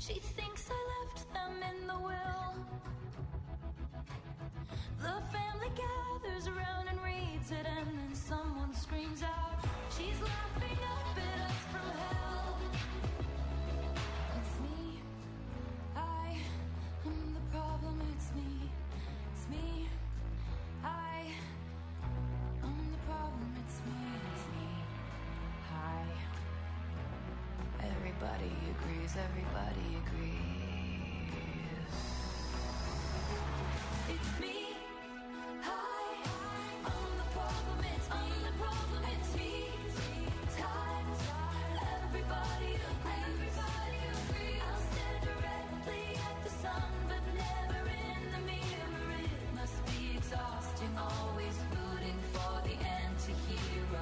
She thinks I left them in the will. The family gathers around and reads it, and then someone screams out, she's laughing up at us from hell. It's me, I am the problem, it's me, I am the problem, it's me, hi. Everybody agrees, everybody agrees. It's me. Always rooting for the anti-hero.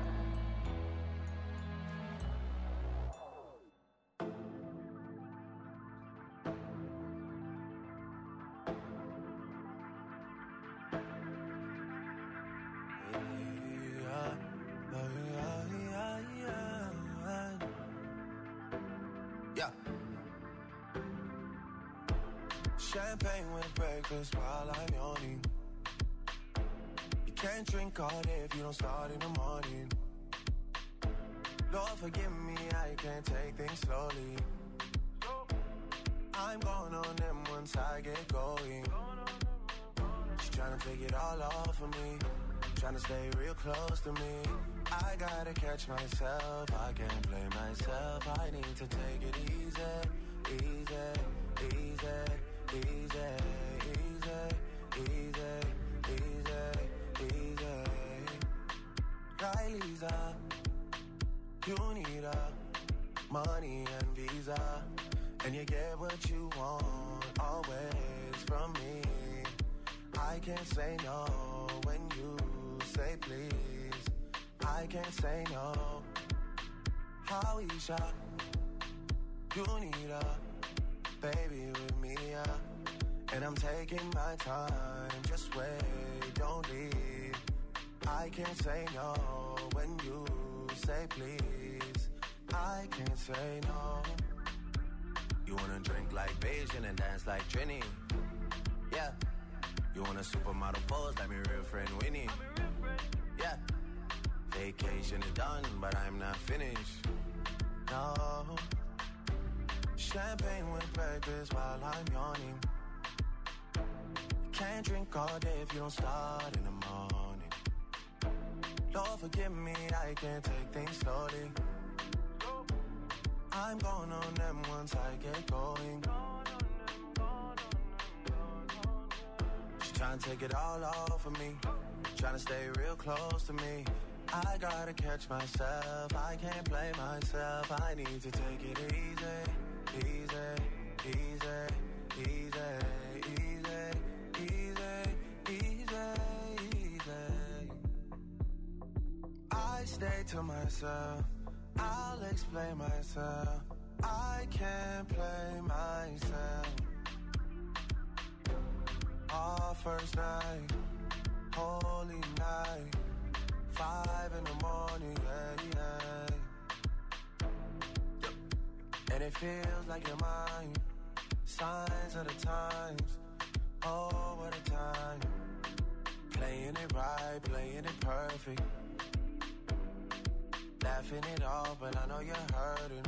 Yeah. Champagne with breakfast while I'm yawning. Can't drink all day if you don't start in the morning. Lord forgive me, I can't take things slowly. I'm going on them once I get going. She's trying to take it all off of me, trying to stay real close to me. I gotta catch myself, I can't blame myself. I need to take it easy, easy, easy, easy, easy, easy, easy. Riley's up, you need up, money and visa, and you get what you want always from me. I can't say no when you say please. I can't say no. Howisha, you need a baby with me, and I'm taking my time. Just wait, don't leave. I can't say no when you say please. I can't say no. You wanna drink like Beijing and dance like Trini? Yeah. You want a supermodel pose like my real friend Winnie? Yeah. Vacation is done, but I'm not finished. No. Champagne with breakfast while I'm yawning. Can't drink all day if you don't start in the morning. Lord forgive me, I can't take things slowly. I'm going on them once I get going. She's trying to take it all off of me, trying to stay real close to me. I gotta catch myself, I can't blame myself. I need to take it easy, easy, easy, easy, easy, easy, easy, easy. I stay to myself, I'll explain myself. I can't play myself. Our first night, holy night, 5 in the morning, yeah, yeah. And it feels like you're mine. Signs of the times, oh, what a time. Playing it right, playing it perfect. Laughing it off, but I know you're hurting.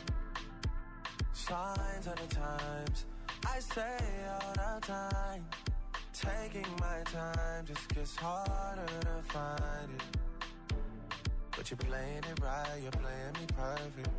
Signs of the times, I say all the time. Taking my time just gets harder to find it. But you're playing it right, you're playing me perfect.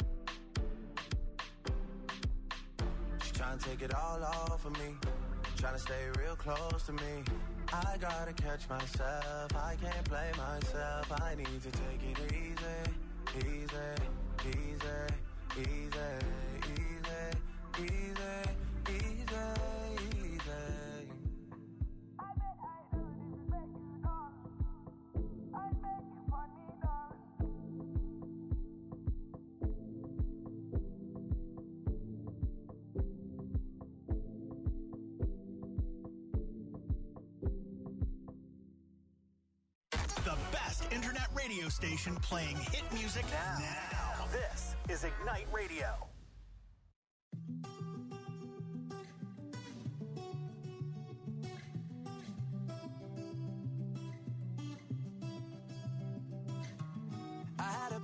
She's trying to take it all off of me, trying to stay real close to me. I gotta catch myself, I can't blame myself. I need to take it easy, easy, easy, easy, easy, easy, easy, easy. Internet radio station playing hit music now. This is Ignite Radio.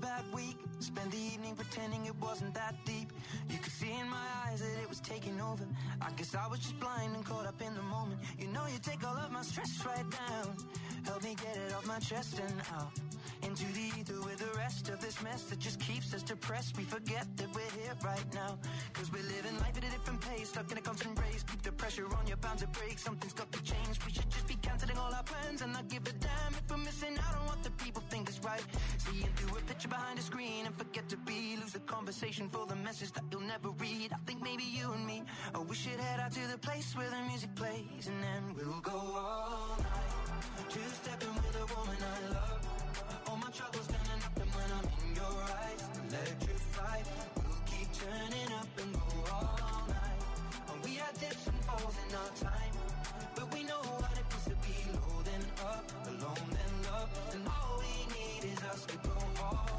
bad week. Spend the evening pretending it wasn't that deep. You could see in my eyes that it was taking over. I guess I was just blind and caught up in the moment. You know you take all of my stress right down. Help me get it off my chest and out into the ether with the rest of this mess that just keeps us depressed. We forget that we're here right now, cause we're living life at a different pace, stuck in a constant race. Keep the pressure on, you're bound to break. Something's got to change. We should just be cancelling all our plans and not give a damn if we're missing out on what the people think is right. Seeing through a picture behind a screen and forget to be. Lose the conversation for the message that you'll never read. I think maybe you and me, oh, we should head out to the place where the music plays, and then we'll go all night, two-stepping with a woman I love. All my troubles standing up, and when I'm in your eyes, electrified. We'll keep turning up and go all night. And we had dips and falls in our time, but we know what it feels to be low then up, alone then love. And all we need is us to go all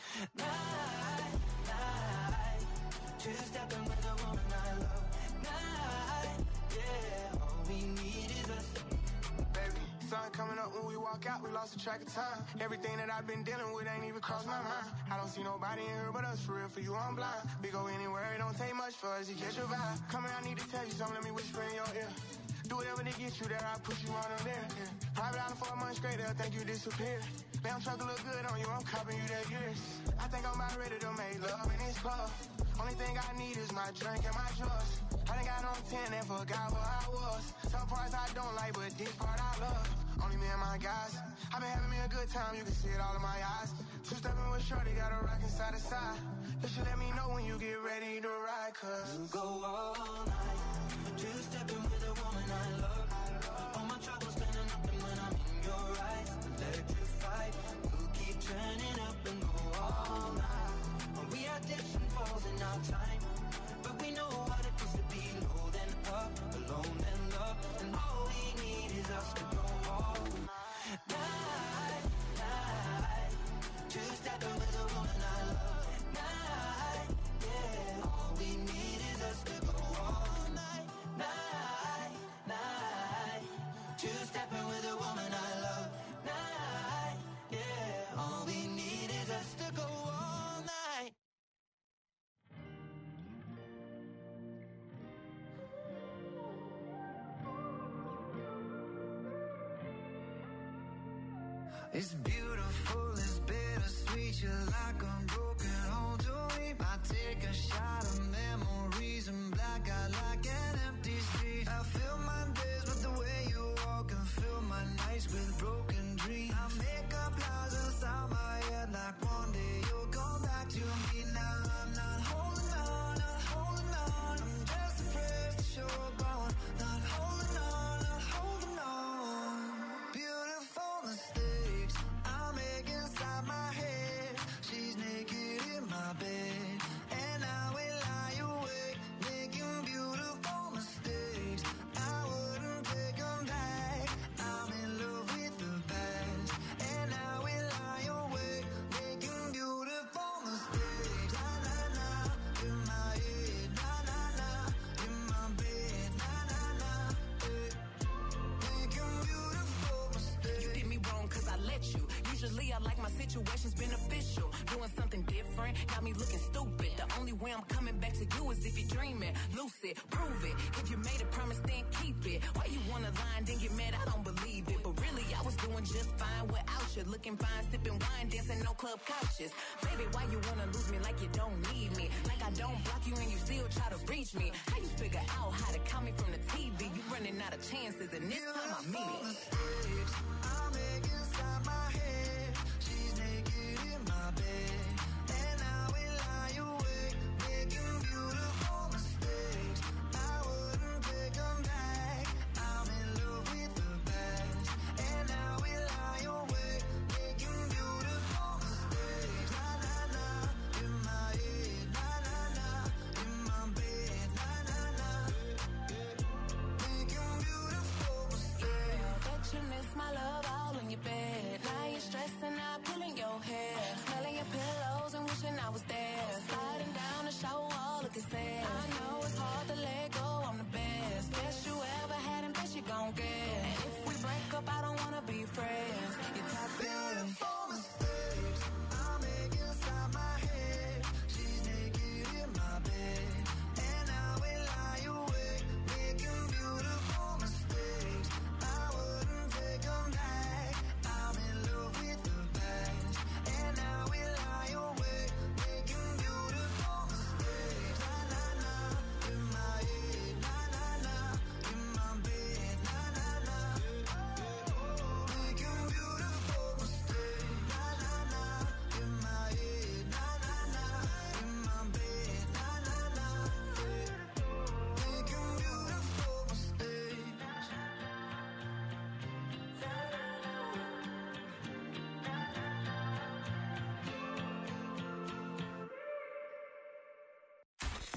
night, night. Two-stepping with a woman I love. Night, yeah. All we need is us. Baby, sun coming up when we walk out, we lost the track of time. Everything that I've been dealing with ain't even crossed my mind. I don't see nobody in here but us, for real, for you I'm blind. We go anywhere, it don't take much for us to catch your vibe. Come here, I need to tell you something, let me whisper in your ear. Do whatever to get you there, I push you on them there. Yeah. Private island for a month straight, they'll think you disappeared. Damn truck look good on you, I'm copping you that years. I think I'm about ready to make love in this club. Only thing I need is my drink and my drugs. I done got on 10 and forgot where I was. Some parts I don't like, but this part I love. Only me and my guys. I've been having me a good time, you can see it all in my eyes. Two-stepping with shorty, got a rockin' side to side. You should let me know when you get ready to ride, cause we'll go all night, two-stepping with a woman I love. All my troubles standing up, and when I'm in your eyes, electrified. We'll keep turning up and go all night. And we had dips and falls in our time, but we know what it feels to be low then up, alone then love. And all we need is us to go all night, night. Two-stepping with a woman I love. Night, yeah. All we need is us to go all night, night, night. Two-stepping with a woman I love. Night, yeah. All we need is us to go all night. It's beautiful, it's bittersweet. You're like a broken home to me. I take a shot of memories and black out like an empty street. I fill my days with the way you walk and fill my nights with broken dreams. I make up lies inside my head like one day you'll come back to me. Now I'm not holding on, not holding on. I'm just afraid to show up on. Not holding on, not holding on. Beautiful mistakes I make inside my head. She's naked in my bed, and I will lie awake, making beautiful mistakes. I wouldn't take them back. I'm in love with the past, and I will lie awake, making beautiful mistakes. Na na na, in my head, na na na, in my bed, na na na, making beautiful mistakes. You did me wrong cause I let you. Usually I like my situations beneficial. Doing something different, got me looking stupid. The only way I'm coming back to you is if you're dreaming. Lucid, prove it. If you made a promise, then keep it. Why you wanna lie and then get mad? I don't believe it. But really, I was doing just fine without you. Looking fine, sipping wine, dancing on club couches. Baby, why you wanna lose me like you don't need me? Like I don't block you and you still try to reach me. How you figure out how to call me from the TV? You running out of chances, and this time I mean it. Mistakes I make inside my head. She's naked in my bed, and I will lie awake, making beautiful mistakes. I wouldn't take them back. I'm in love with the past, and I will lie awake, making beautiful mistakes. Na na na, in my head, na na na, in my bed, na na na, making beautiful mistakes. Bet you miss my love all in your bed.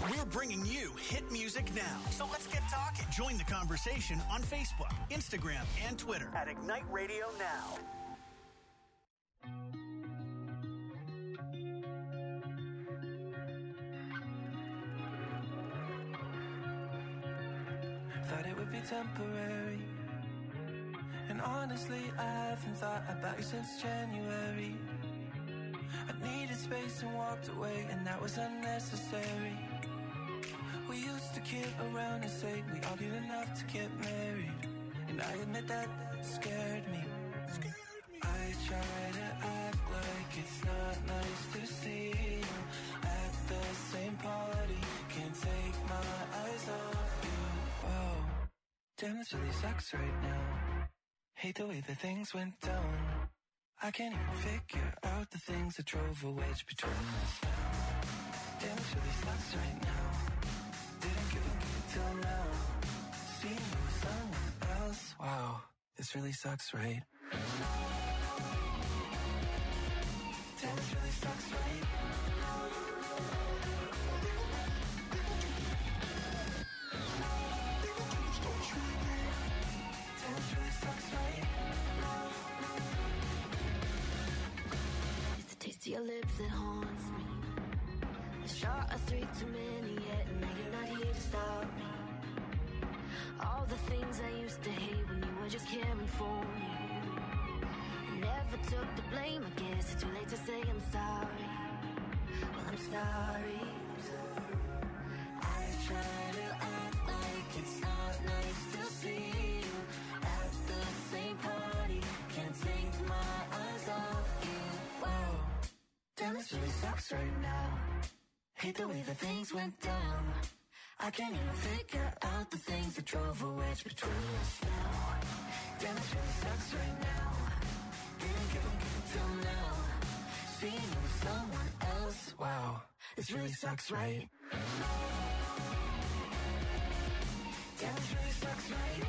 We're bringing you hit music now. So let's get talking. Join the conversation on Facebook, Instagram, and Twitter at Ignite Radio Now. Thought it would be temporary, and honestly I haven't thought about you since January. I needed space and walked away, and that was unnecessary. We used to kid around and say we argued enough to get married, and I admit that scared me. I try to act like it's not nice to see you at the same party. Can't take my eyes off you. Whoa, damn, this really sucks right now. Hate the way that things went down. I can't even figure out the things that drove a wedge between us now. Damn, this really sucks right now. Didn't give a good till now. Seeing you with someone else. Wow, this really sucks, right? Damn, this really sucks, right? Damn, this really sucks, right? It's the taste of your lips that haunts me. A shot of 3 too many yet, and now you're not here to stop me. All the things I used to hate when you were just caring for me. I never took the blame, I guess it's too late to say I'm sorry. Well, I'm sorry. I try to act like it's not nice to see you at the same party. Can't take my eyes off you. Whoa, damn, this really sucks right now. Hate the way that things went down. I can't even figure out the things that drove a wedge between us now. Damn, this really sucks right now. Didn't give a good till now. Seeing you with someone else. Wow, this really sucks, right? Damn, this really sucks, right?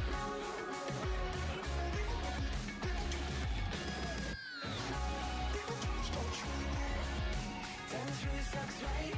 Damn, this really sucks, right?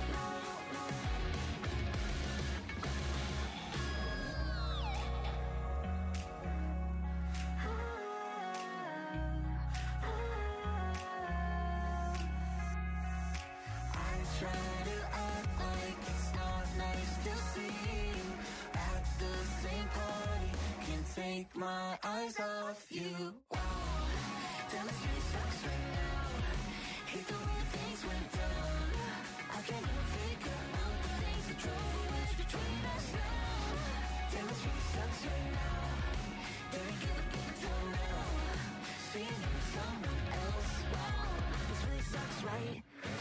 Try to act like it's not nice to see you at the same party. Can't take my eyes off you. Wow, damn, this really sucks right now. Hate the way things went down. I can't even figure out the things that drove a wedge between us now. Damn, this really sucks right now. Didn't give a good till now. Seeing you with someone else. Wow, this really sucks, right?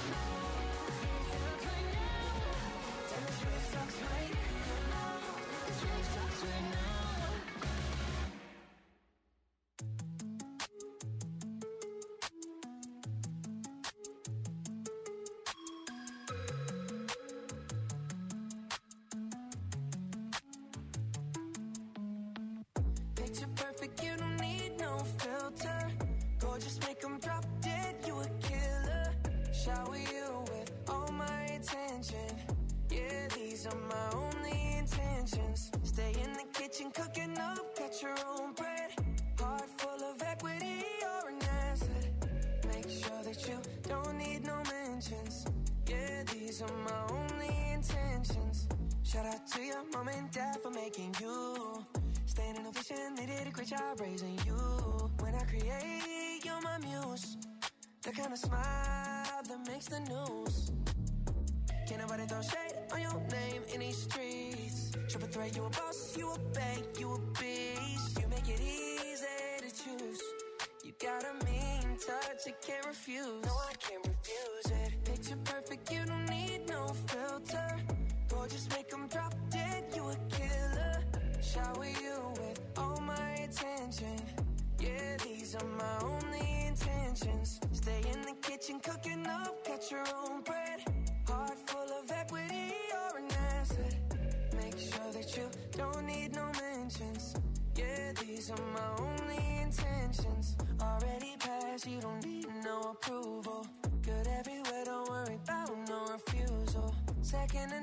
Picture perfect, you don't need no filter. Gorgeous, make them drop dead, you a killer. Shower you with all my attention. Yeah, these are my only intentions. Stay in the kitchen, cooking up, got your own bread. Heart full of equity, you're an asset. Make sure that you don't need no mentions. Yeah, these are my only intentions. Shout out to your mom and dad for making you. Staying in ovation, they did a great job raising you. When I create, you're my muse. The kind of smile that makes the news. Can't nobody throw shade on your name in these streets. Triple threat, you a boss, you a bank, you a beast. You make it easy to choose. You got a mean touch, I can't refuse. No, I can't refuse it. Picture perfect, you don't need no filter. Gorgeous, make them drop dead, you a killer. Shower you with all my attention. Yeah, these are my only intentions. Stay in the kitchen, cooking up, got your own bread. Heart full of equity, you're an asset. Make sure that you don't need no mentions. Yeah, these are my only intentions. Already passed, you don't need no approval. Good everywhere, don't worry about no refusal. Second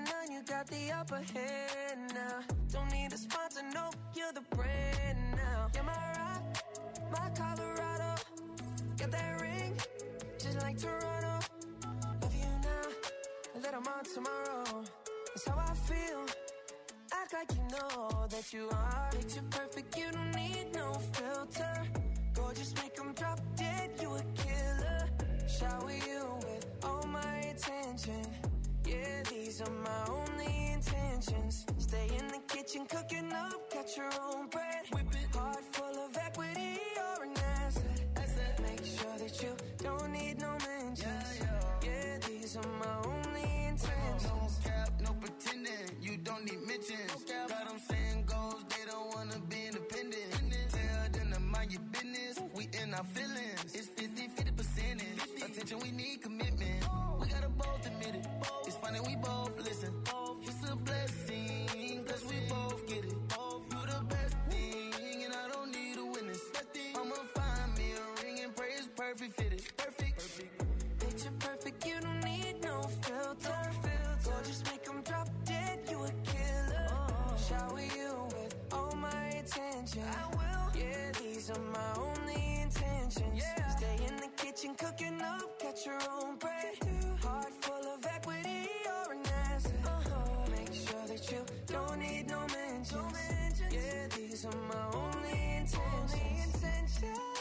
up ahead now. Don't need a sponsor, no, you're the brand now. You're my rock, my Colorado. Got that ring, just like Toronto. Love you now, and then I'm on tomorrow. That's how I feel. Act like you know that you are. Picture perfect, you don't need no filter. Gorgeous, make them drop dead, you a killer. Shower you with all my attention. Yeah, these are my only intentions. Stay in the kitchen, cooking up, got your own bread. Whip it, heart full of equity, you're an asset. Make sure that you don't need no mentions. Yeah, these are my only intentions. No cap, no pretending, you don't need mentions. Got them saying goals, they don't wanna be independent. Tell them to mind your business, we in our feelings. It's 50 percentage. Attention, we need commitment. We gotta both admit it. It's funny, we both listen. It's a blessing, cause we both get it. You the best thing, and I don't need a witness. I'ma find me a ring and pray it's perfect fitted. Perfect. Picture perfect, you don't need no filter. Gorgeous, make them drop dead, you a killer. Shower you with all my attention. I will. Yeah, these are my only intentions. Stay in the kitchen, cooking up, got your own bread. Heart full of equity, you're an asset. Make sure that you don't need no mentions. Yeah, these are my only intentions.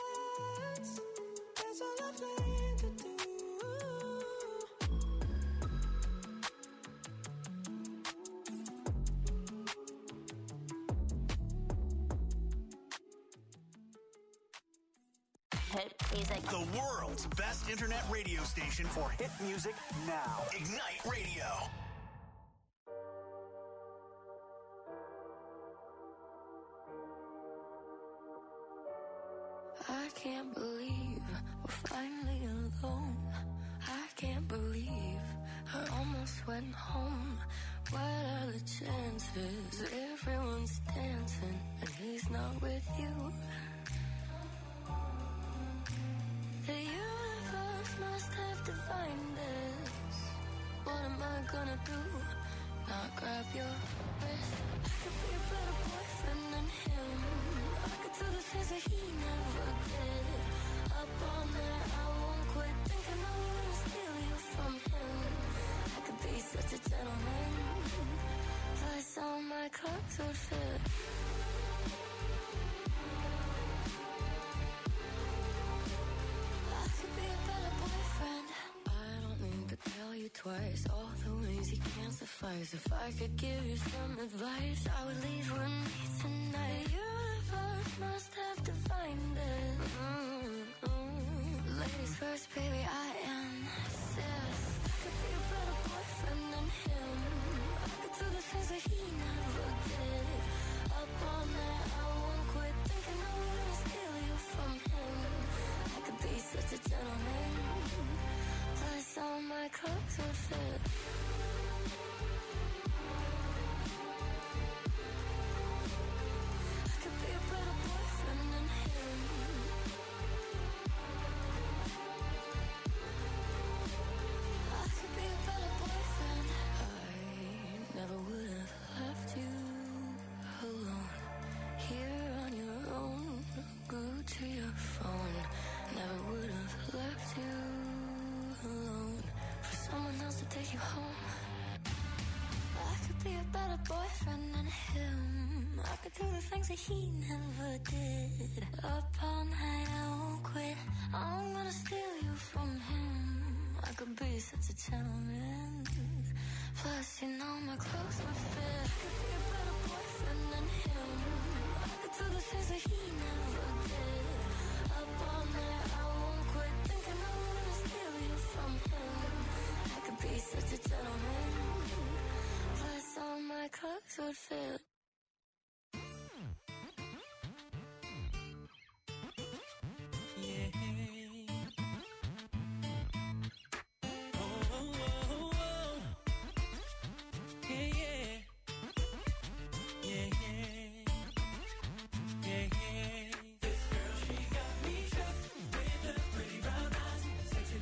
That's all I plan to do. Hit music. The world's best internet radio station for hit music now. Ignite Radio. I can't believe we're finally alone. I can't believe I almost went home. What are the chances? Everyone's dancing and he's not with you. The universe must have divined this. What am I gonna do? Not grab your wrist. I could be a better boyfriend than him. I could do the things that he never did. Up all night, I won't quit thinking I wanna steal you from him. I could be such a gentleman. Plus all my clothes would fit. I could be a better boyfriend. I don't need to tell you twice all the ways you can't suffice. If I could give you some advice, I would leave with me tonight. The universe must have divined it. Ladies first, baby, I insist. I could be a better boyfriend than him. I could do the things that he never did. Up all night, I won't quit thinking I wanna steal you from him. I could be such a gentleman. Plus all my clothes would fit. I could be a better boyfriend than him. I could be a better boyfriend. I never would have left you alone. Here on your own, glued to your phone. Never would have left you alone for someone else to take you home. I could be a better boyfriend than him. I could do the things that he never did. Up all night, I won't quit. I'm gonna steal you from him. I could be such a gentleman. Plus, you know my clothes would fit. I could be a better boyfriend than him. I could do the things that he never did. Up all night, I won't quit thinking I wanna steal you from him. I could be such a gentleman. Plus, all my clothes would fit.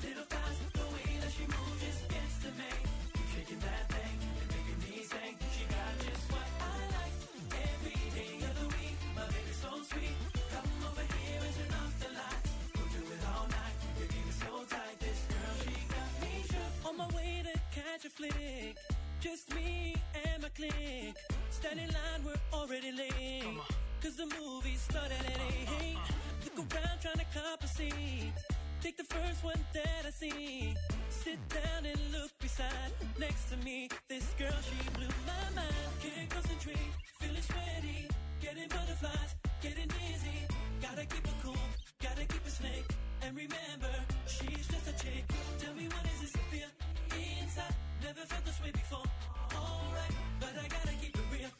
She moves just gets to me. Keep shaking that thing and making me sing. She got a flick. Just me and my clique. Stand in line, we're already late. Cause the movie started at 8. Look around trying to cop a seat. Take the first one that I see. Sit down and look beside. Next to me, this girl, she blew my mind. Can't concentrate, feeling sweaty. Getting butterflies, getting dizzy. Gotta keep it cool, gotta keep it slick. And remember, she's just a chick. Tell me what is this to feel inside? Never felt this way before. Alright, but I gotta keep it real.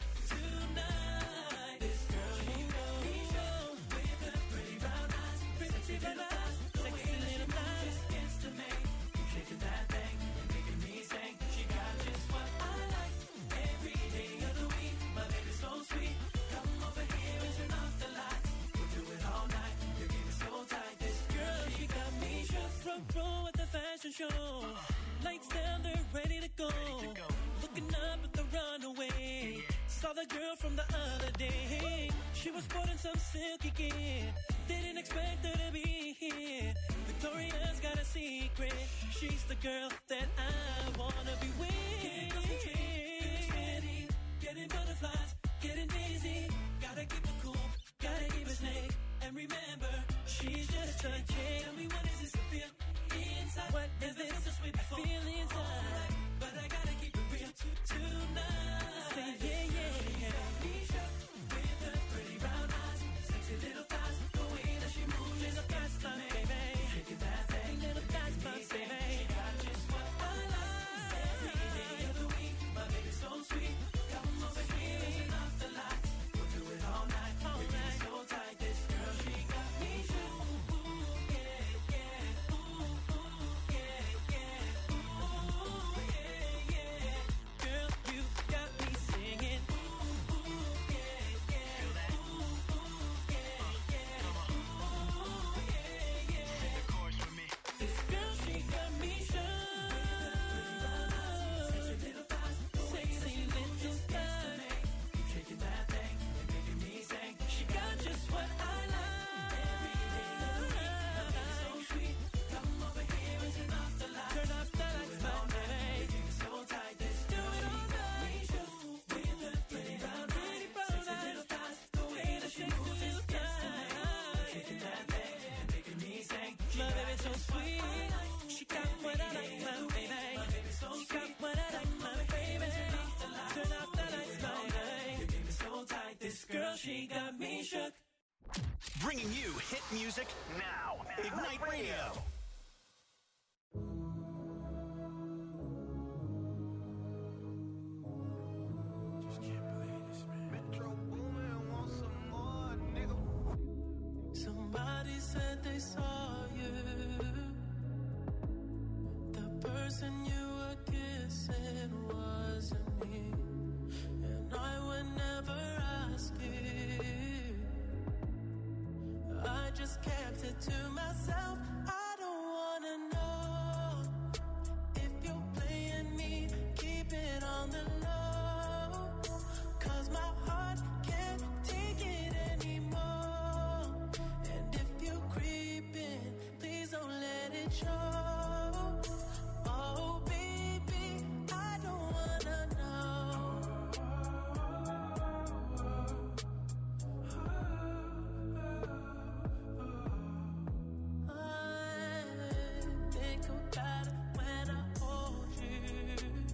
Tonight, this girl, she got me show. With her pretty brown eyes, pretty brown eyes. Sexy little thighs, it's to me. Keep shaking that thing and making me sing. She got just what I like. Every day of the week, my baby's so sweet. Come over here and turn off the lights. We'll do it all night. Your game is so tight. This girl, she got me shook. Front row at the fashion show. Lights down, they're ready to go. Looking up at the runaway. Saw the girl from the other day. She was sporting some silky gear. Didn't expect her to be here. Victoria's got a secret. She's the girl that I wanna be with. Can't concentrate, feeling steady. Getting butterflies, getting dizzy. Gotta keep it cool, gotta keep it slick. And remember, she's just a chick. Tell me what is this to feel inside? What is this? Just way before. Feel inside, but I gotta keep it real tonight. Say yeah, yeah, yeah. Be shook with her pretty brown eyes, sexy little thighs. The way that she moves, little thighs, baby. Shaking that thing, little thighs, baby. She got just what I like. Every day of the week, my baby's so sweet. Come over here and turn off the lights. We'll do it all night. All night. So tight, this girl, she got me shook. Ooh, yeah, yeah. Ooh, yeah, yeah. Ooh, yeah, yeah. Girl, you got me singing. Ooh, yeah, yeah. Ooh, yeah, yeah. Ooh, yeah, yeah. Sing the chorus with me. This girl, she got me shook. Sexy little thighs, sexy little thighs. Keep shaking that thing and making me sing. She got just what I like. Every day of the week, my baby's so sweet. Come over here and turn off the lights. Turn off the lights, my baby. Your game is so tight, this girl, she got me shook. With her pretty brown eyes, sexy little thighs. The way that she moves just gets to me. Shaking that thing and making me sing. My baby's so sweet. She got what I like, my baby. She got what I like, my baby. Turn off the lights, my baby. Your game is so tight, this girl, she got me shook. Bringing you hit music now. Ignite Radio. Just can't believe this, man. Metro Boomin, want some more, nigga. Somebody said they saw you. The person you were kissing wasn't me. And I would never ask you. I just kept it to myself. I don't wanna know if you're playing me. Keep it on the low. 'Cause my heart can't take it anymore. And if you're creeping, please don't let it show. Oh baby, I don't wanna know. I think about it when I hold you.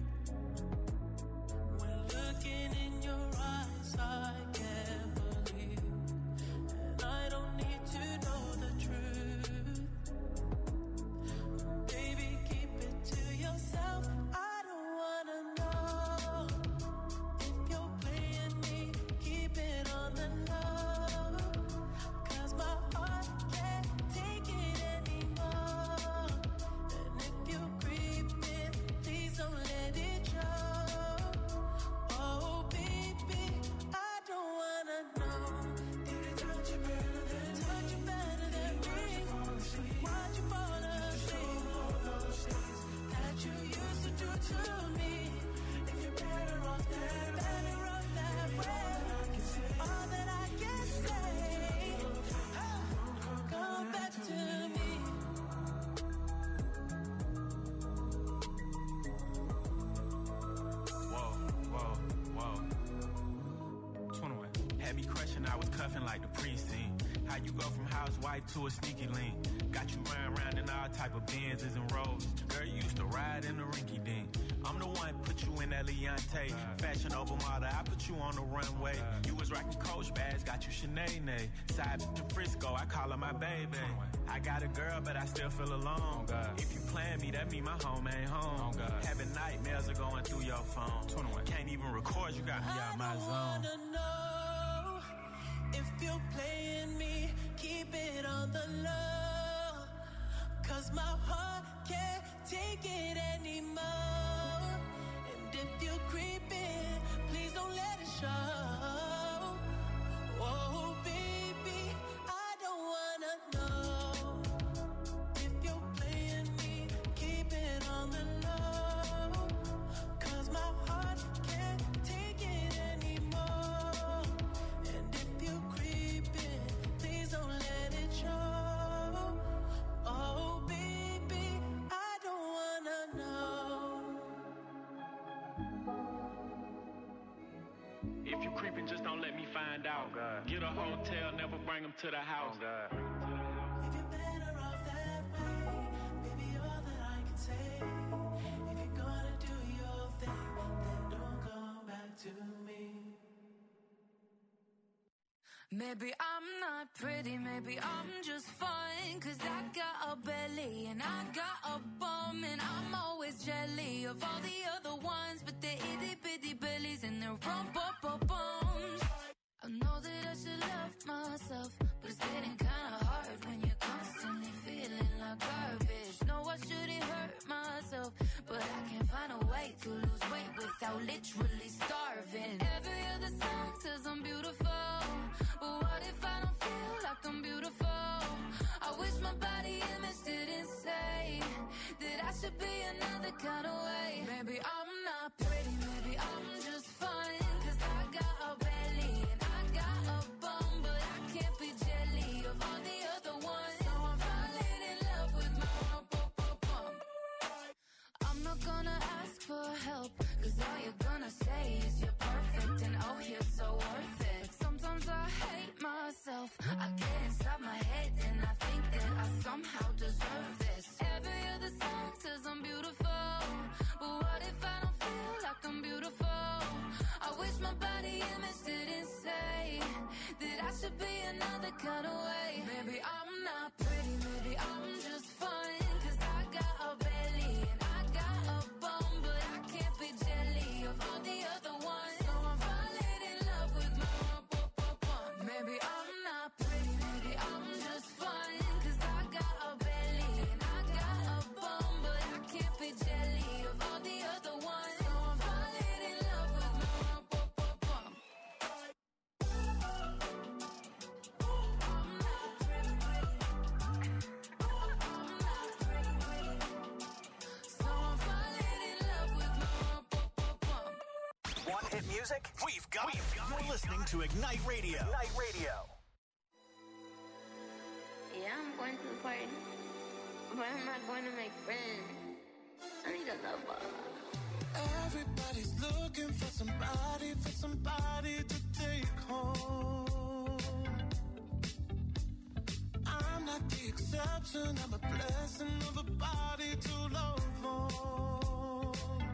When looking in your eyes, I can't believe. And I don't need to know the truth. like the precinct. How you go from housewife to a sneaky link. Got you round in all type of Benzes and Rolls. Girl, you used to ride in the rinky dink. I'm the one put you in that Leontay. Fashion over model, I put you on the runway. You was rocking Coach bags, got you Sinead. Side to Frisco, I call her my baby. I got a girl, but I still feel alone. If you plan me, that mean my home ain't home. Having nightmares are going through your phone. Can't even record, you got me out my zone. I wanna know if you're playing me, keep it on the low. 'Cause my heart can't take it anymore. And if you're creeping, please don't let it show. Oh, baby, I don't wanna know if you're playing me, keep it on the low. 'Cause my heart can't take it anymore. And if you're creeping, please don't let it show. Oh, baby, I don't wanna know. If you creeping, just don't let me find out. Get a hotel, never bring them to the house. If you're better off that way, baby, all that I can say. If you're gonna do your thing, then don't come back to me. Maybe I'm not pretty, maybe I'm just fine. 'Cause I got a belly and I got a bum. And I'm always jelly of all the other ones. But they're itty bitty bellies and their bums. I know that I should love myself, but it's getting kinda hard when you're constantly feeling like garbage. No, I shouldn't hurt myself, but I can't find a way to lose weight without literally starving. Every other song says I'm beautiful, but what if I don't feel like I'm beautiful? I wish my body image didn't say that I should be another kind of way. Maybe I'm not pretty, maybe I'm just fine. 'Cause I got a belly and I got a bum, but I can't be jelly of all the other ones. So I'm falling in love with my bum. I'm not gonna ask for help, 'cause all you're gonna say is you're perfect and oh, you're so worth it. Sometimes I hate myself, I get inside my head and I think that I somehow deserve this. Every other song says I'm beautiful, but what if I don't feel like I'm beautiful? I wish my body image didn't say that I should be another kind of way. Maybe I'm not pretty, maybe I'm just fine. 'Cause I got a belly and I got a bum, but I can't be jelly of all the other ones. So I'm falling in love with my bum. Maybe I'm not pretty, maybe I'm just fine. 'Cause I got a belly and I got a bum, but I can't be jelly of all the other ones. So I'm falling in love with my bum. So I'm falling in love with my bum. Want hit music? We've got it. You're listening to Ignite Radio. Yeah, I'm going to the party, but I'm not going to make friends. I need a lover. Everybody's looking for somebody to take home. I'm not the exception, I'm a blessing of a body to love on.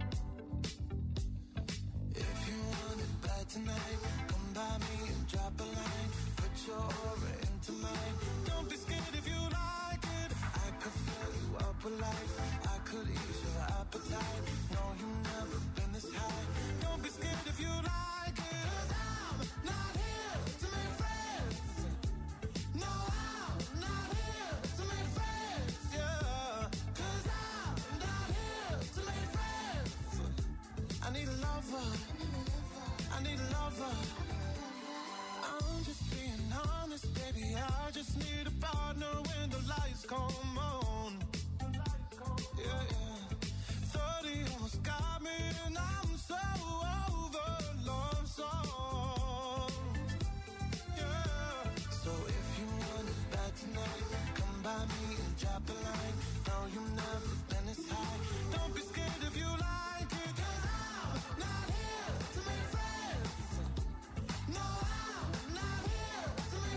If you want it bad tonight, come by me and drop a line. Put your aura into mine. Don't be scared if you like it. I could fill you up with life. I could ease your appetite. No, you've never been this high. Don't be scared if you like it. 'Cause I'm not here to make friends. No, I'm not here to make friends. Yeah. 'Cause I'm not here to make friends. I need a lover. I need a lover. I'm just being honest, baby. I just need a partner when the lights come on. Yeah, yeah. 30 almost got me and I'm so over love song. Yeah. So if you want it bad tonight, come by me and drop a line. No, you've never been this high. Don't be scared if you like it. 'Cause I'm not here to make friends. No, I'm not here to make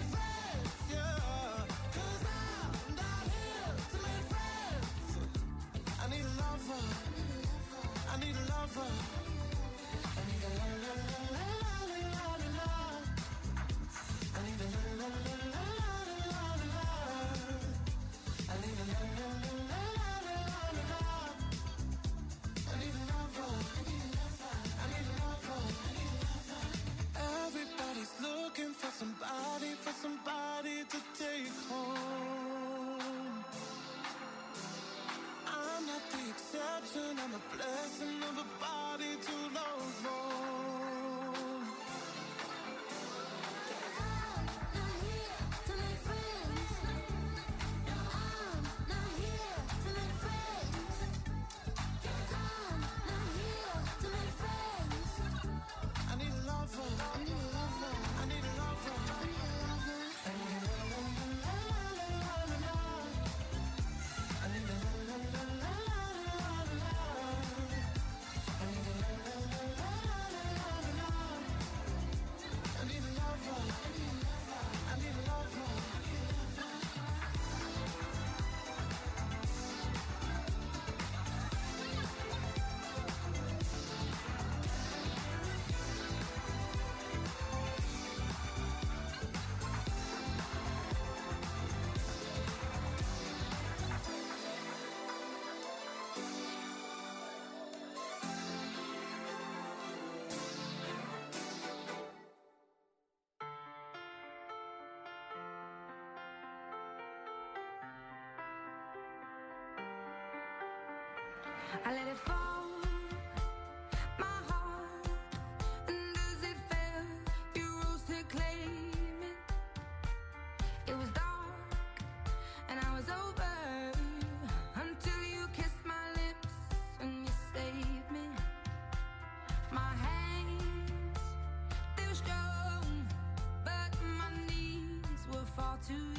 I let it fall, my heart, and as it fell, you rose to claim it. It was dark, and I was over, until you kissed my lips, and you saved me. My hands, they were strong, but my knees were far too weak.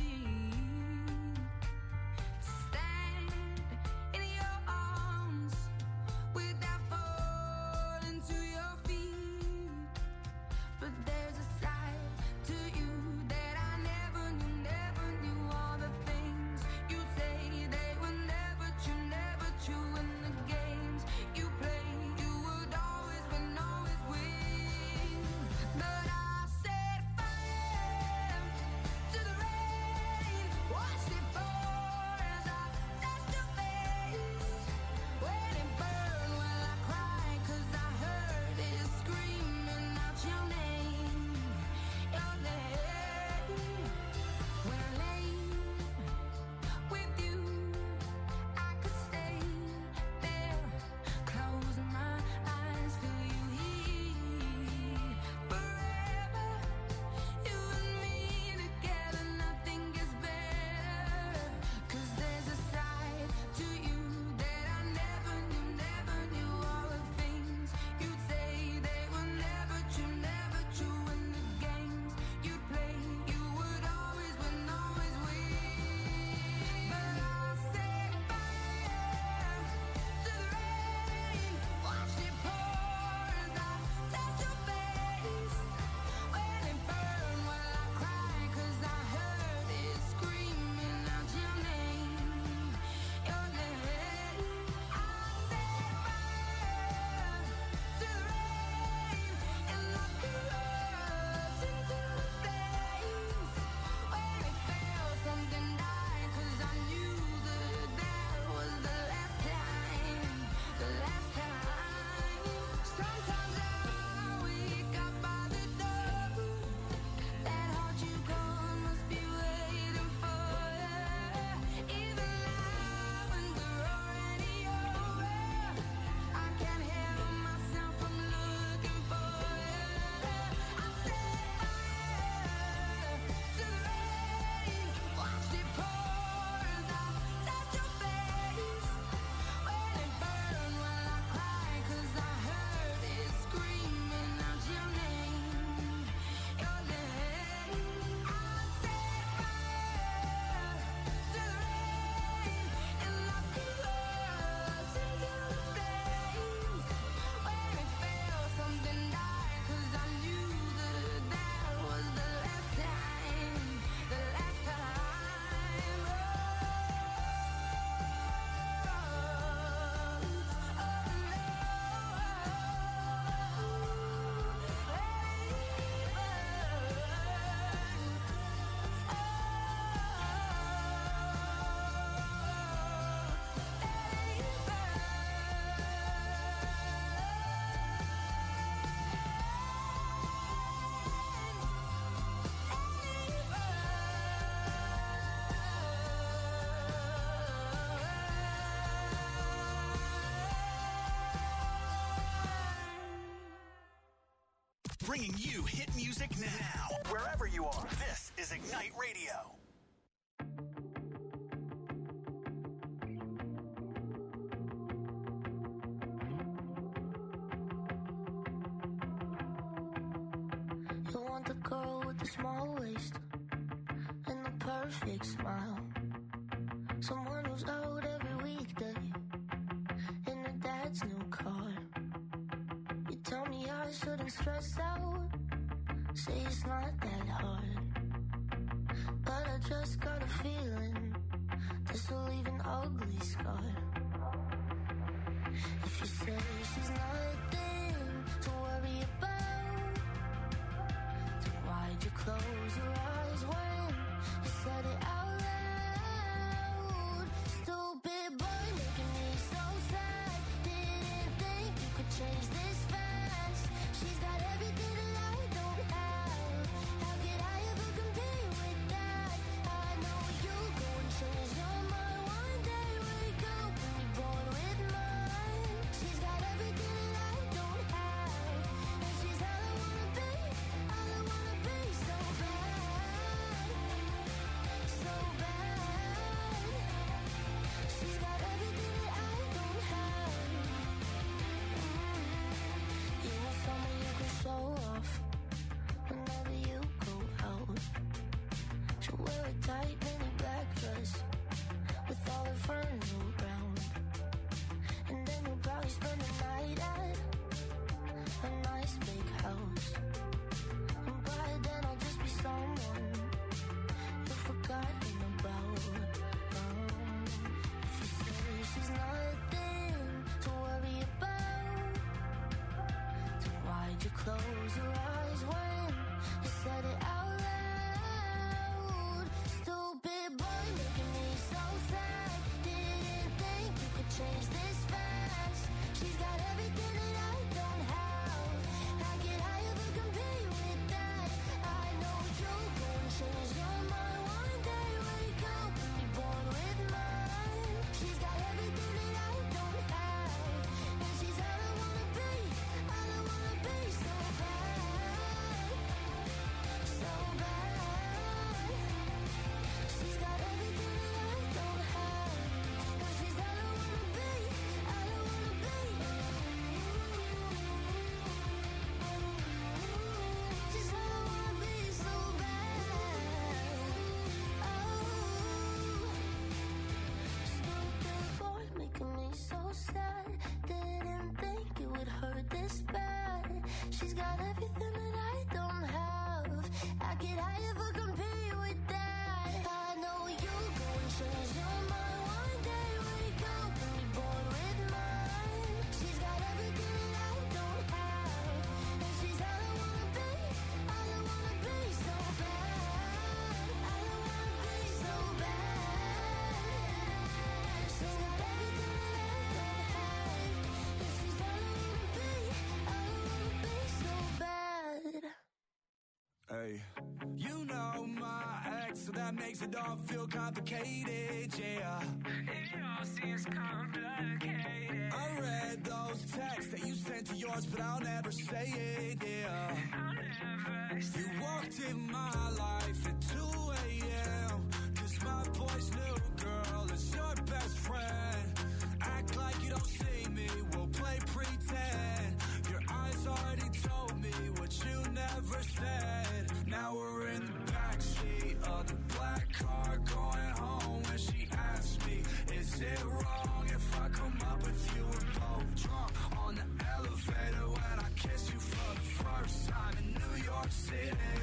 Bringing you hit music now, wherever you are. This is Ignite Radio. You want the girl with the small waist and the perfect smile. Someone who's out every weekday in her dad's new car. You tell me I shouldn't stress out, say it's not that hard. But I just got a feeling this will leave an ugly scar. If you say she's nothing to worry about, then why'd you close your eyes when you said it out loud? Stupid boy making me so sad. Didn't think you could change this fast. She's got everything that I don't have. How could I ever compare with that? I know you go and change your mind one day. Wake up and be born with mine. close your eyes when you said it out loud? Stupid boy making me so sad. Didn't think you could change this fast. She's got everything that I don't have. How could I ever compete with that? I know you're gonna change your mind one day. Wake up and be born with mine. She's got everything that I don't have, and she's all I wanna be. All I wanna be so bad, so bad. She's got everything that I don't have, and she's all I wanna be. All I wanna be. She's all I wanna be so bad. Stupid boy making me so sad. Didn't think it would hurt this bad. She's got everything that I don't have. How could I ever compete with that? I know you're gonna change your mind one day. Wake up and be born with mine. She's got everything that I don't have, and she's all I wanna be. All I wanna be so bad. All I wanna be so bad. She's got everything that I don't have, and she's all I wanna be. All I wanna be so bad. Hey, you know my ex, so that makes it all feel complicated, yeah. It all seems complicated. I read those texts that you sent to yours, but I'll never say it, yeah. I'll never say you walked in my life at 2 a.m. Cause my boy's new girl is your best friend. Act like you don't see me, we'll play pretend. Your eyes already told me what you never said. Now we're in the backseat of the black car going home. When she asked me, is it wrong if I come up with you? We're both drunk on the elevator when I kiss you for the first time in New York City.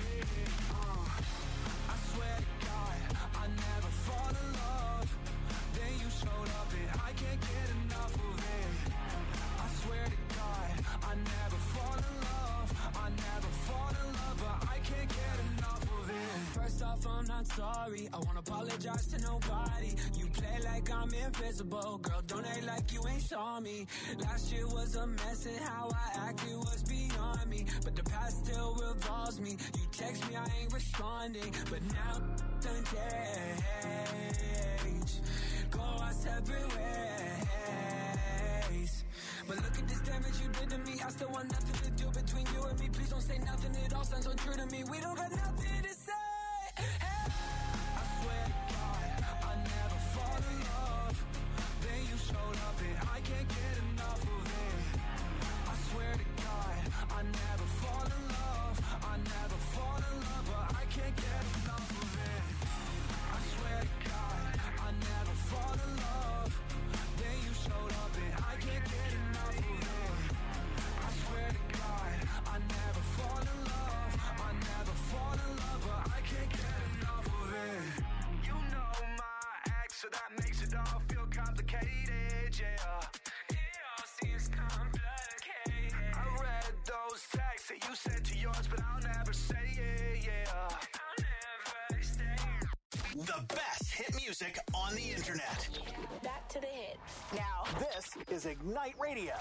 I swear to God, I never fall in love. Then you showed up and I can't get enough of it. I swear to God, I never fall in love. I never fall in love, but I can't get enough of it. First off, I'm not sorry. I won't apologize to nobody. You play like I'm invisible. Girl, don't act like you ain't saw me. Last year was a mess and how I acted was beyond me. But the past still revolves me. You text me, I ain't responding. But now done change. Go our separate ways. But look at this damage you did to me. I still want nothing to do between you and me. Please don't say nothing, it all sounds so true to me. We don't got nothing to say. Hey. I swear to God, I never fall in love. Then you showed up and I can't get enough of it. I swear to God, I never fall in love. I never fall in love, but I can't get enough of it. I swear to God, I never fall in love. Then you showed up and I can't get enough of it. I swear to God, I never fall in love. I never fall in love, but I can't get enough of it. You know my ex, so that makes it all feel complicated, yeah. It all seems complicated. I read those texts that you sent to yours, but I'll never say it, yeah. I'll never say it. The best hit music on the internet. Back to the hits. Now, this is Ignite Radio.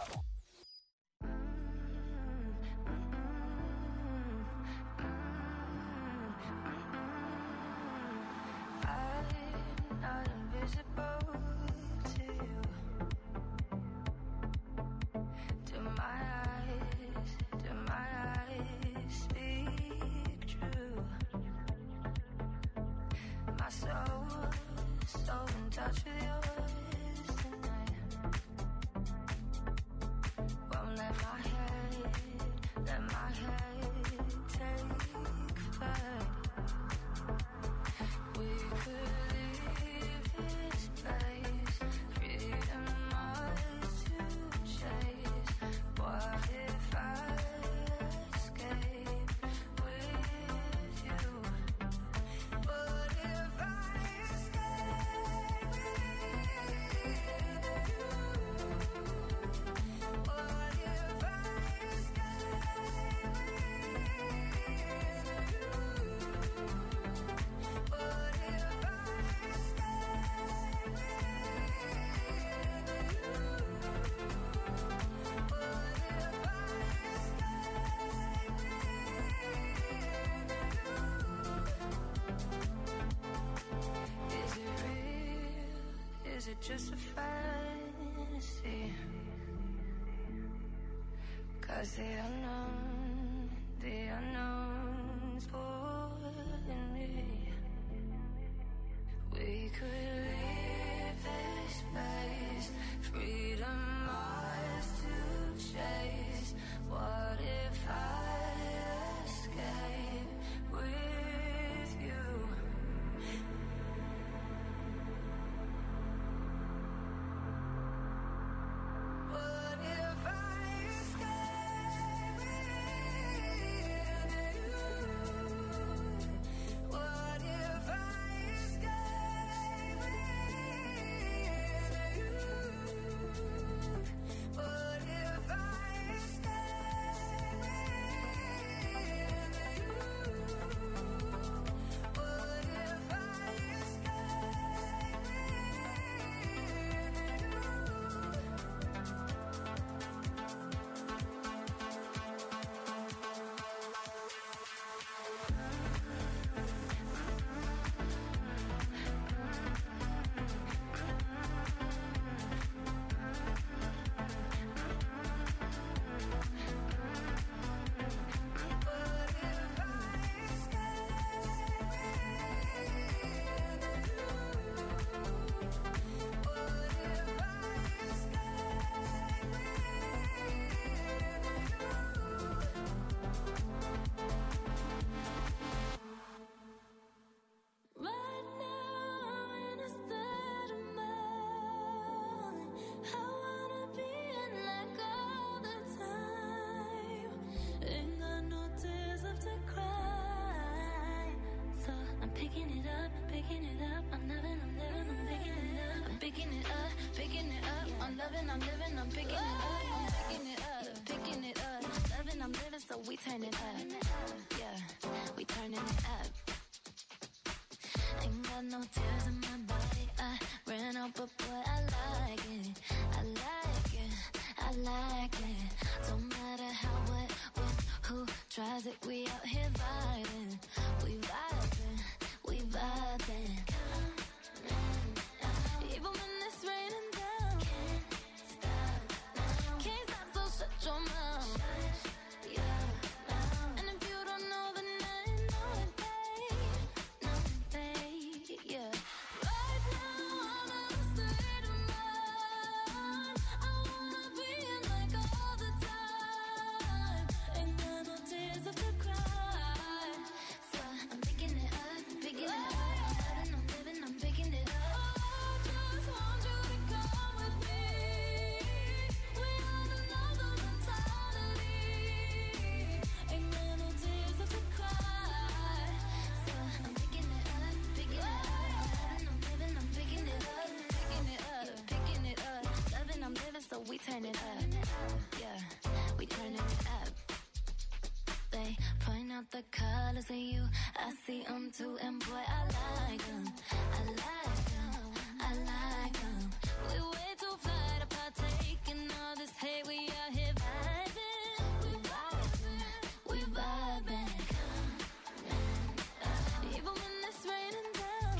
I'm not invisible to you. Do my eyes speak true? My soul's so in touch with yours tonight. it just a fantasy? 'Cause the unknown's pulling me. We could leave this place, freedom ours to chase. What if I escape with you? What if I escape with you? What if I escape with you? What if I escape with you? What if I right now in a state of mind, I wanna be in like all the time. Ain't got no tears left to cry, so I'm picking it up, picking it up. I'm living, I'm picking it up. I'm picking it up, picking it up. I'm loving, I'm living, I'm picking it up. I'm picking it up, picking it up. Loving, I'm living, so we turn it up. Yeah, we turning it up. Ain't got no tears in my body. I ran out, but boy, I like it. I like it. I like it. Don't matter how, what, when, who tries it. We out here vibing. We vibing. We vibing. Even when it's raining down. Can't stop, so shut your mouth. And if you don't know, then I know it, babe. Know it, babe. Yeah. Right now I'm in a state of mind. I wanna be in like all the time. Ain't got no tears left to cry, so I'm picking it up, picking it up. I'm living, I'm picking it up. I just want you to come with me. We on another mentality. Ain't got no tears left to cry, so I'm picking it up, picking it up. I'm living, I'm picking it up, picking it up, picking it up. Loving, I'm living, so we turn it up. Yeah, we turning it up. They point out the colors in you, I see them too, and boy, I like them. I like them, I like them. We way too fly to partake in all this hate. We out here vibing, we vibing, we vibing. Even when it's raining down,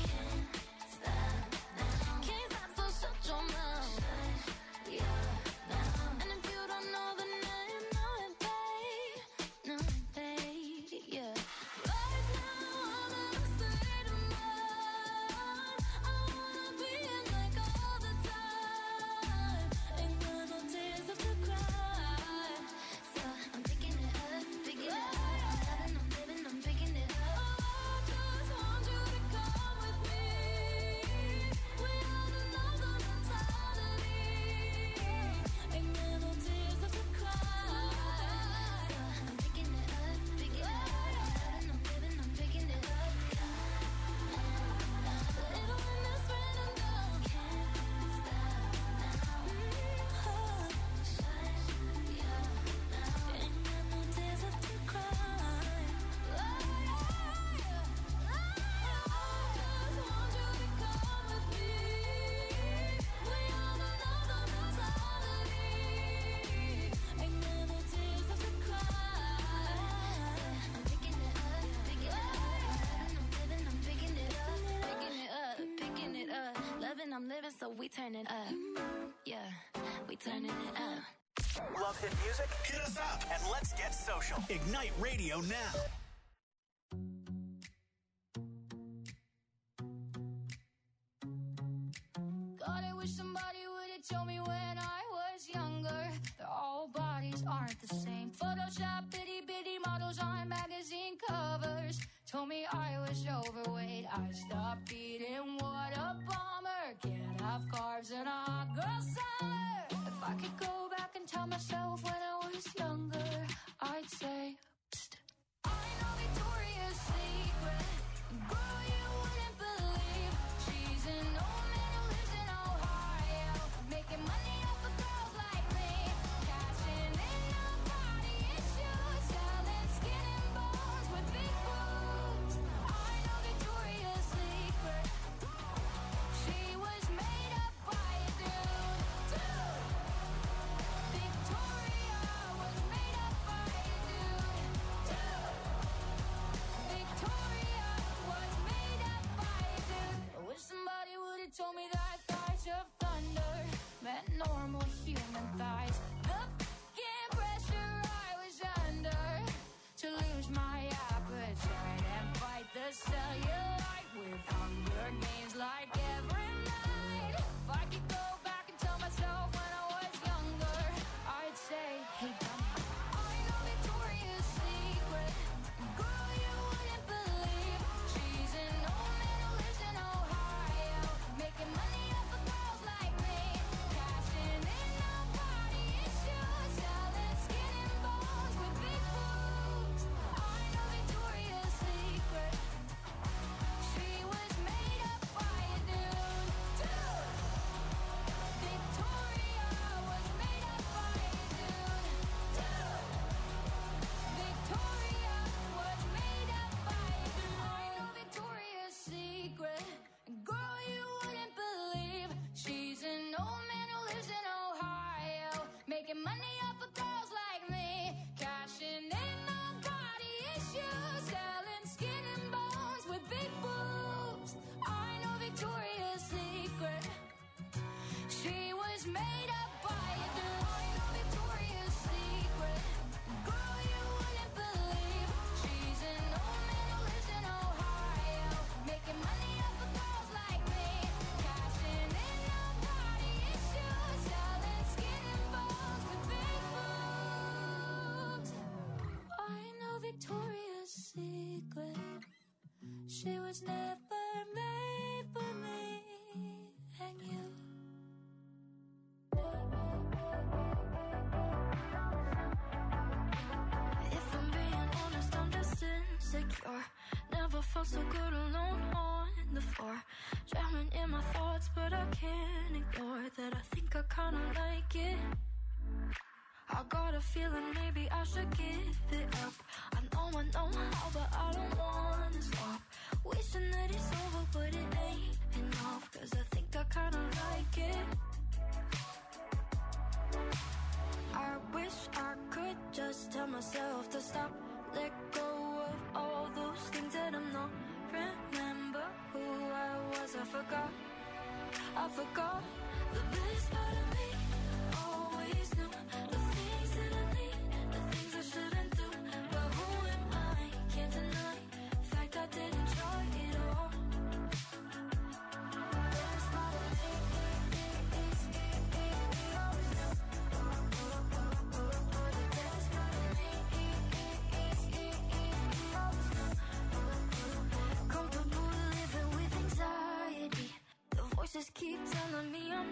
can't stop, so shut your mouth. And if you don't know, then I know it, babe. Know it, babe. Yeah. Right now I'm in a state of mind. I living, so we turning up. Yeah, we turning it up. Love hit music? Hit us up and let's get social. Ignite Radio now. God, I wish somebody would have told me when I was younger that all bodies aren't the same. Photoshop itty bitty models on magazine covers told me I was overweight. I stopped eating, what a bummer. Can't have carbs in a hot girl summer. If I could go back and tell myself when I was younger, I'd say, psst. I know Victoria's Secret, girl, you wouldn't believe. She's an old man who lives in Ohio, making money off of girls like me, cashing in on body issues, selling skin and bones with big boobs. I know Victoria's Secret. She was made up by a dude. Victoria was made up by a dude. Victoria was made up by a dude. I wish somebody would have told me that thighs of thunder meant normal human thighs. The fucking pressure I was under to lose my appetite and fight the cellulite with Hunger Games like every night. If I could go back and tell myself when I was younger, I'd say, hey, dummy, I know Victoria's Secret. Girl, you wouldn't believe. She's an old man who lives in Ohio, making money off of girls like me, cashing in on body issues, selling skin and bones with big boobs. I know Victoria's Secret. She was made up by a dude. Victoria was made up by a dude. Victoria was made up by a dude. I know Victoria's Secret. Girl, you wouldn't believe. She's an old man who lives in Ohio, making money off of girls like me, cashing in on body issues, selling skin and bones with big boobs. I know Victoria's Secret. She was made up by a dude. I know Victoria's Secret. Girl, you wouldn't believe. She's an old man who lives in Ohio, making money off of girls like me, cashing in on body issues, selling skin and bones with big boobs. I know Victoria's Secret. She was never made for me and you. If I'm being honest, I'm just insecure. Never felt so good alone on the floor. Drowning in my thoughts, but I can't ignore that. I think I kinda like it. I got a feeling maybe I should give it up. I know how, but I don't wanna stop. Wishing that it's over, but it ain't enough. Cause I think I kinda like it. I wish I could just tell myself to stop. Let go of all those things that I'm not. Remember who I was, I forgot the best part of me. Always knew the things that I need, the things I shouldn't do. But who am I? Can't deny the fact I didn't try it all. Best part of me is always knew. The best part of me is always knew. Comfortable living with anxiety. The voices keep telling me I'm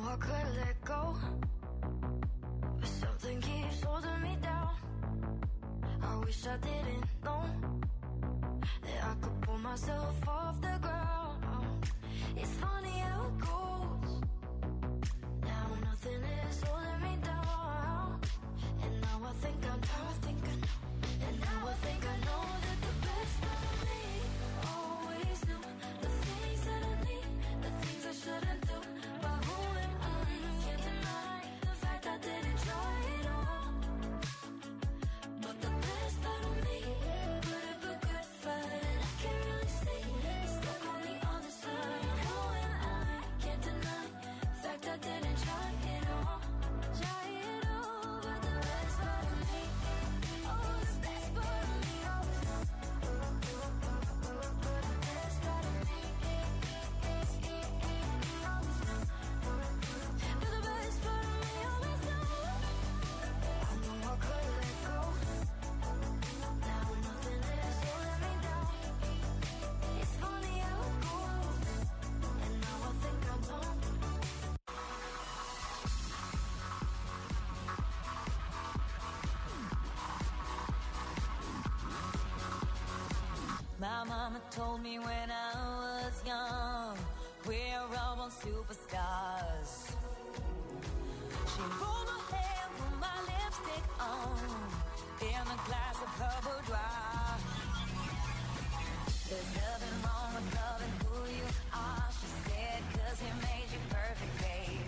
I could let go, but something keeps holding me down. I wish I didn't know that I could pull myself off the ground. It's funny how it goes. Now nothing is holding me down. And now I think I know, and now I think I know that the best part of me always knew the things that I need, the things I shouldn't do. But who am I? Can't deny the fact I didn't try it all. But the best part of me put up a good fight, and I can't really see it's stuck on the other side. Who am I? Can't deny the fact I didn't try it all. Try it all, but the best part of me, oh, the best part of me, but the best part of me, but the best part of me always knows. I know I could let go. Now nothing is holding me down. It's funny how it goes, and now I think I know. My mama told me when I was young, we're all born superstars. She rolled my hair, put my lipstick on, in a glass of her boudoir. There's nothing wrong with loving who you are, she said, 'cause he made you perfect, babe.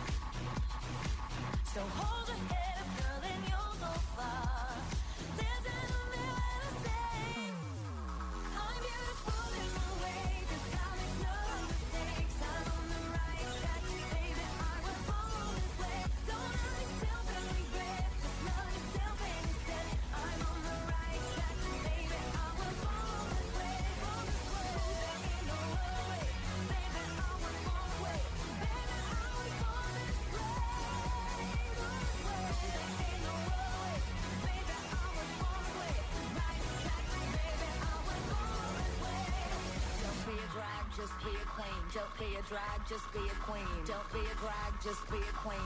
So hold your head up, girl, and you'll go far. There's nothing left to say. I'm beautiful in my way, 'cause God makes no mistakes. I'm on the right track, baby, I was born this way. Don't hurt yourself and regret, just love yourself and instead. I'm on the right track, baby, I was born this way. There ain't no other way, baby, I was born this way. Baby, I was born this way. There ain't no other way, baby, I was born this way. Right track, baby, I was born this way. Don't be a drag, just be a queen. Don't be a drag, just be a queen. Don't be a drag, just be a queen.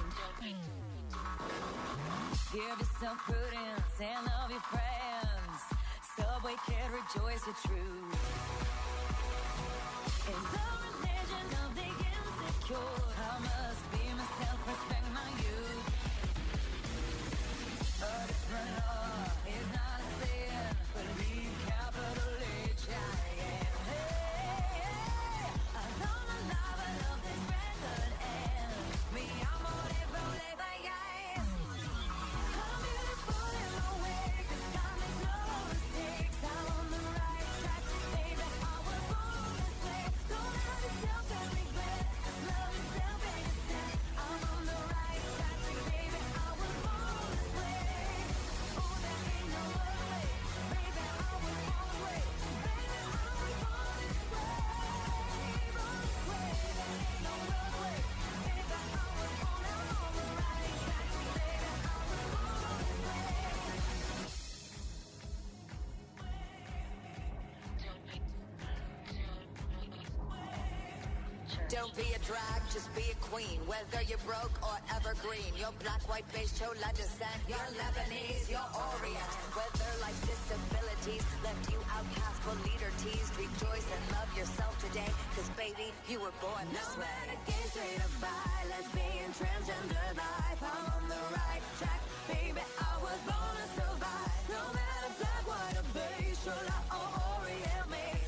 Give yourself prudence and love your friends. Subway kid, rejoice your truth. In the religion of the insecure, I must be myself, respect my youth. A different law is not a sin, believe capital H-I-M. Hey, hey, I don't alive, I love this record, and me, I'm on it, roll it, bye, guys. I'm beautiful in my way, 'cause God makes no mistakes. I'm on the right track, baby, I was born this way. Don't hurt yourself and regret, just love yourself and instead. I'm on the right track, baby, I was born this way. Oh, there ain't no other way, baby, I was born this way. Baby, I was born this way, born this way. There ain't no other way, baby, I was born. I'm on the right track, baby, I was born this way. Don't be a drag, just be a queen. Whether you're broke or evergreen, you're black, white, beige, chola descent, you're Lebanese, you're Orient. Whether life's disabilities left you outcast but leader teased, rejoice and love yourself today, 'cause baby, you were born this way. No matter gay, straight or bi, lesbian, transgender life, I'm on the right track, baby, I was born to survive. No matter black, white or beige, chola or Orient,